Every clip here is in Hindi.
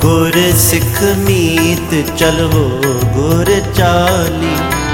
गुर सिख मीत चलो गुर चाली।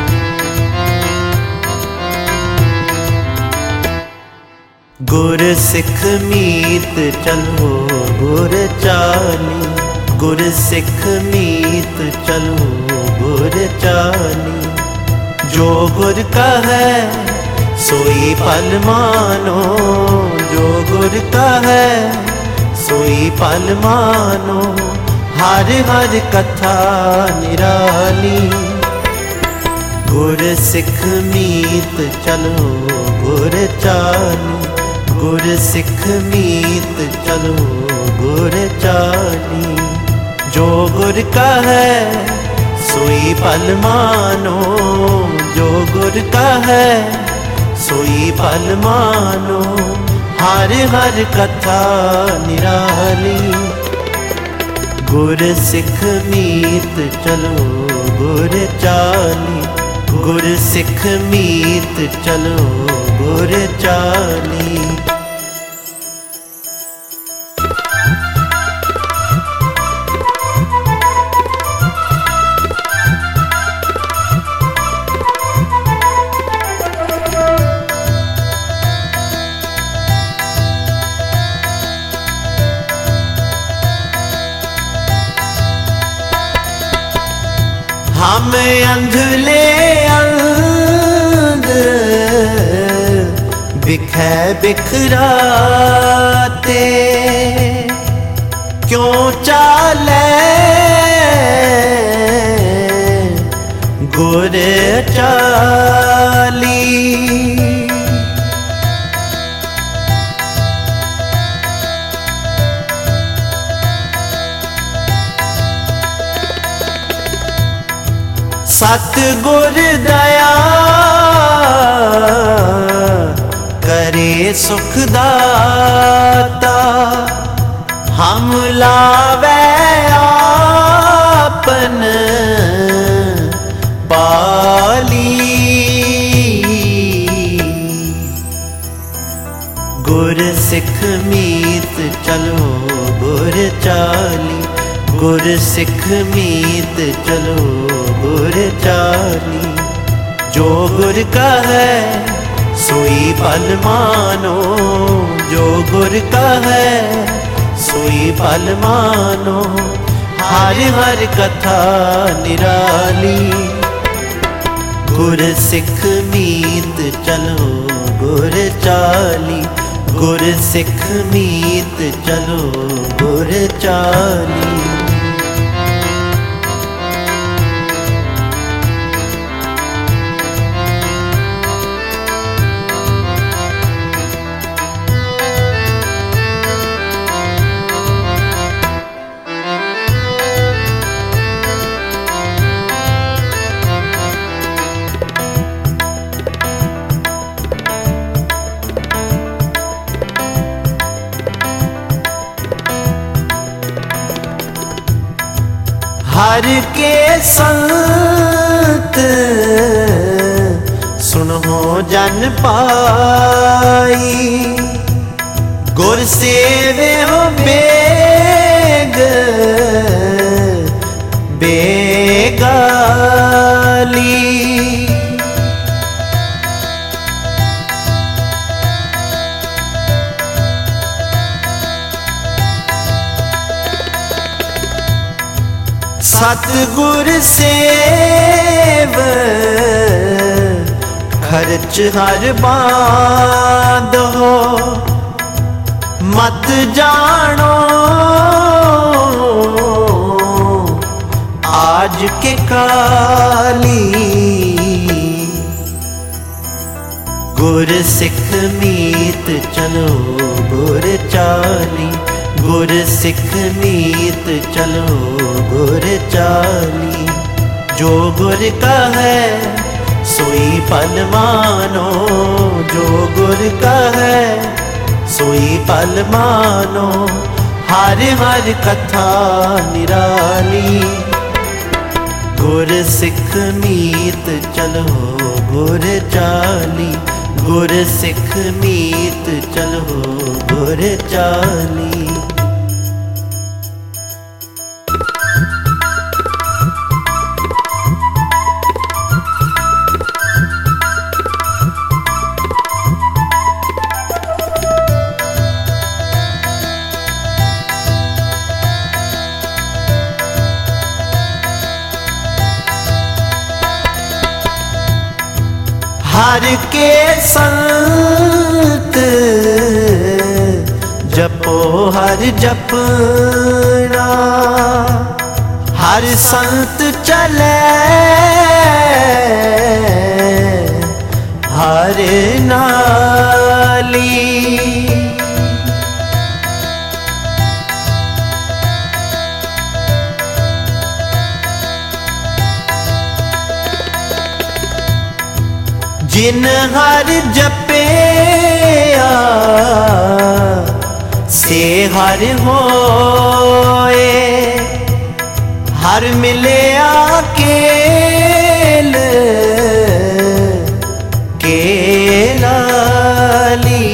गुर सिख मीत चलो गुर चाली। गुर सिख मीत चलो गुर चाली। जो गुर का है सोई पल मानो। जो गुर का है सोई पल मानो। हर हर कथा निराली। गुर सिख मीत चलो गुर चाली। गुर सिख मीत चलो गुर चाली। जो गुर का है सोई पल मानो। जो गुर का है सोई पल मानो। हर हर कथा निराली। गुर सिख मीत चलो गुर चाली। गुर सिख मीत चलो गुर चाली। हम अंधले अंध बिखै बिखराते। क्यों चाले गुर चाली। सतगुर दया करे सुखदाता। हम लावे आपन पाली। गुर सिख मीत चलो गुर चाली। गुर सिख मीत चलो गुर चाली। जो गुर का है सोई पल मानो। जो गुर का है सोई पल मानो। हर हर कथा निराली। गुर सिख मीत चलो गुर चाली। गुर सिख मीत चलो गुर चाली। हर के संत सुनो जन पाई। गुर सेवे हो बेग बेगाली। सतगुर सेव खर्च हर बांध हो। मत जानो आज के काली। गुर सिख मीत चलो गुर चाली। गुर सिख मीत चलो गुर चाली। जो गुर का है सोई पल मानो। जो गुर का है सोई पल मानो। हर हर कथा निराली। गुर सिख मीत चलो गुर चाली। गुर सिख मीत चलो गुर चाली। हर के संत जपो हर जपना, हर संत चले हर नाली। जिन हर जपिया से हर होए, हर मिले आकेल केलाली।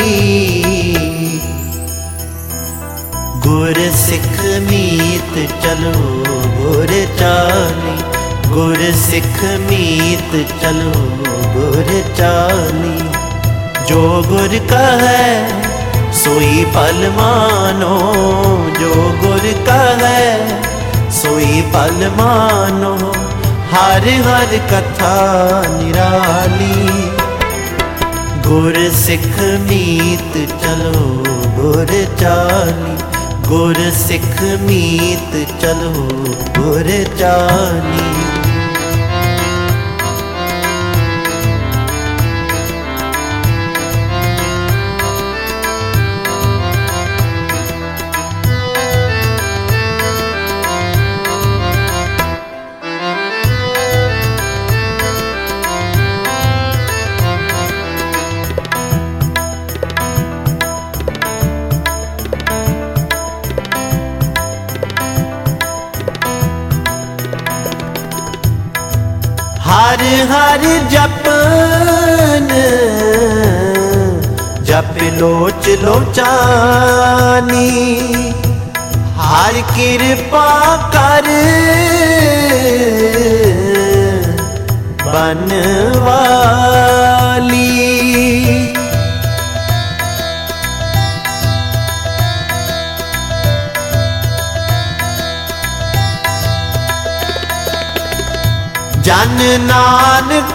गुर सिख मीत चलो गुर चाली, गुर सिख मीत चलो गुर चाली। जो गुर कहे सोई पल मानो, जो गुर कहे सोई पल मानो। हर हर कथा निराली। गुर सिख मीत चलो गुर चाली, गुर सिख मीत चलो गुर चाली। हर हर जपन जप लोच लोचानी, हर कृपा कर बनवाली। जन नानक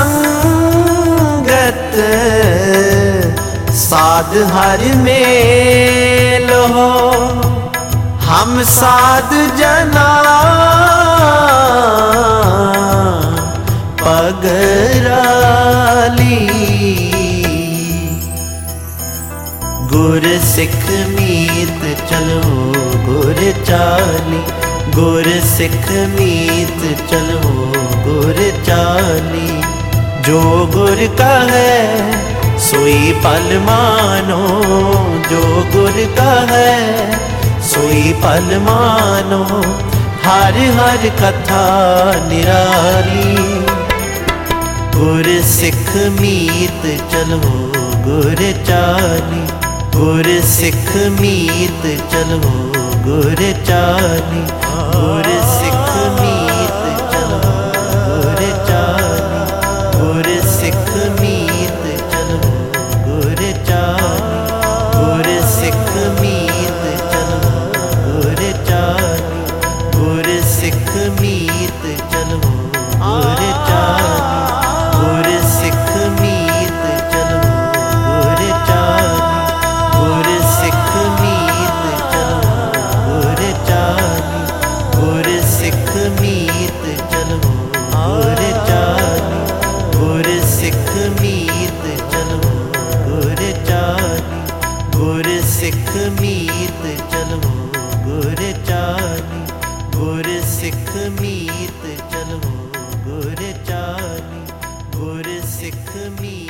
संगत साध हर मेलो, हम साध जना पगराली। गुर सिख मीत चलो गुर चाली, गुर सिख मीत चलो गुर चाली। जो गुर कहे सोई पल मानो, जो गुर कहे सोई पल मानो। हर हर कथा निराली। गुर सिख मीत चलो गुर चाली, गुर सिख मीत चलो गुर चाली। गुर सिख मीत चलो गुर चाली, गुर सिख मीत चलो गुर चाली। गुर सिख मीत चलो गुर चाली, गुर सिख मीत चलो गुर चाली। गुर सिख मीत चलो गुर चाली, गुर सिख मीत चलो गुर चाली। गुर सिख मीत चलो गुर चाली, गुर सिख मीत चलो गुर चाली। गुर सिख मीत चलो गुर चाली, गुर सिख मीत चलो गुर चाली। गुर सिख मीत